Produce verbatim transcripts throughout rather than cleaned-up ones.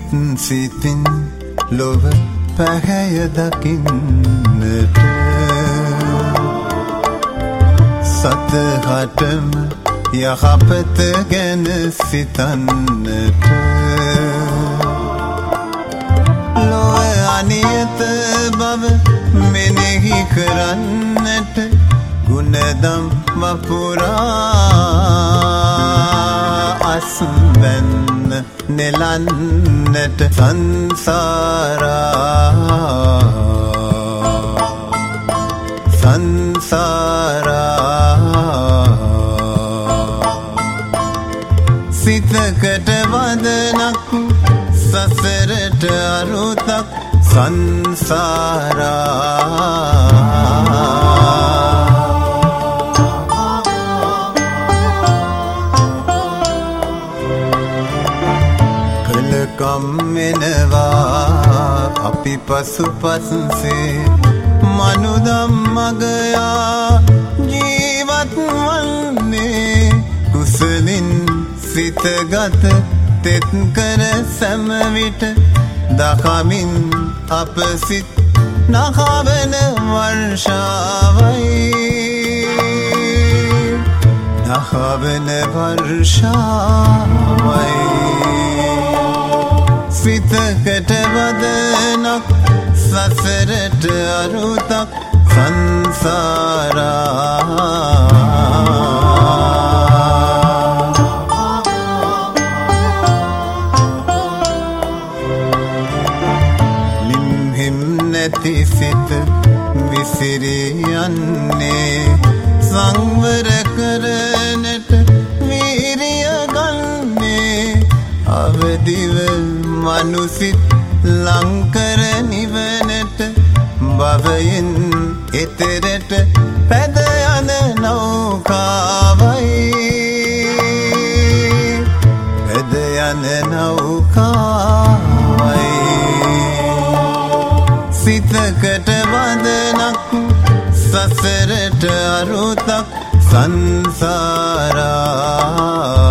සිතින් ලොව පැහැය දකින්නට සතහටම යහපත ගැන සිතන්නට ලොව අනියත බව මෙනෙහි කරන්නට ගුණදම් වපුරා අස්වැන්න නෙලන්නට සංසාරා සංසාරා සිතකට වදනක් සසරට අරුතක් සංසාරා කම්මෙනවා අපි පසුපස්සේ මනුදම් මගයා ජීවත් වන්නේ කුසලින් සිතගත තෙත් කර සැමවිට දකමින් අප සිත් නහවන වර්ෂාවයි නහවන වර්ෂාවයි සිතකට වදනක් සසරට අරුතක් සංසාරා ලිම්හිම් නැති සිත විසිරී යන්නේ සංවර කරනට වීරිය ගන්නේ අවදිව මනුසිත ලංකර නිවනට භවයෙන් එතරට පැද යන නෞකාවයි පැද යන නෞකාවයි සිතකට වදනක් සසරට අරුතක් සංසාරා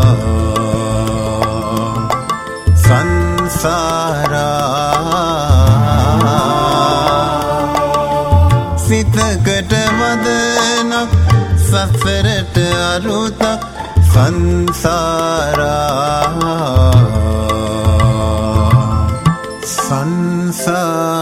සංසාරා සිතකට වදනක් සසරට අරුතක් සංසාරා සංසාරා